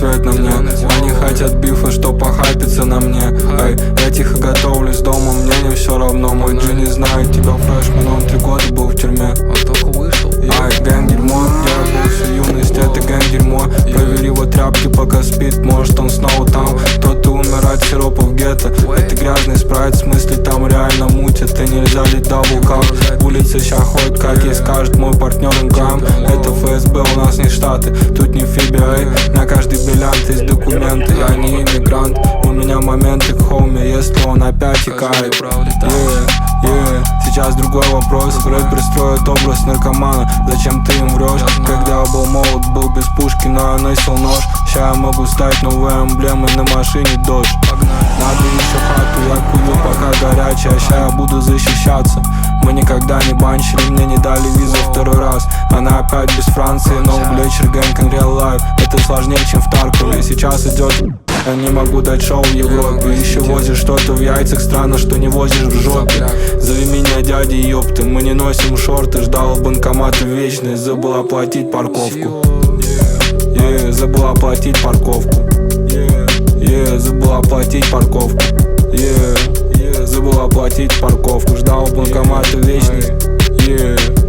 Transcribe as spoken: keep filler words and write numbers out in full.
свет на мне. Они хотят бифа, что похайпиться на мне. Эй, я тихо готовлюсь дома, мне не все равно. Мой Джи не знает тебя, фрешмен, он три года был в тюрьме. Он только вышел. Ай, гэнг дерьмо, я был всю юность, это гэнг дерьмо. Провери его тряпки, пока спит, может он снова там. Кто-то умирает сиропа в гетто. Это грязный спрайт, в смысле там реально мутит. И нельзя лить даблкап. Улица ща ходит, как ей скажет мой партнер Инкам. Это ФСБ, у нас не Штаты, тут не Фибия, эй. На каждый бриллиант есть документы, я не иммигрант. У меня моменты к хоуме, если он опять икает. Yeah, yeah. Сейчас другой вопрос. Рэпер строит образ наркомана. Зачем ты им врешь? Когда я был молод, был без пушки, но я носил нож. Ща я могу стать новой эмблемой на машине Додж. Надо еще хату, я курю пока горячая. Ща я буду защищаться. Мы никогда не банчили, мне не дали визу второй раз. Она опять без Франции, но Глетчер Гэнг in real life. Это сложнее, чем в Таркове. Сейчас идет. Я не могу дать шоу в Европе. Еще возишь что-то в яйцах, странно, что не возишь в жопе. Зови меня дядей, ёпты, мы не носим шорты. Ждал банкомата вечность, забыл оплатить парковку. Yeah, забыл оплатить парковку. Yeah, yeah, забыл оплатить парковку. Yeah, yeah, забыл оплатить парковку. Ждал банкомата вечность. Yeah.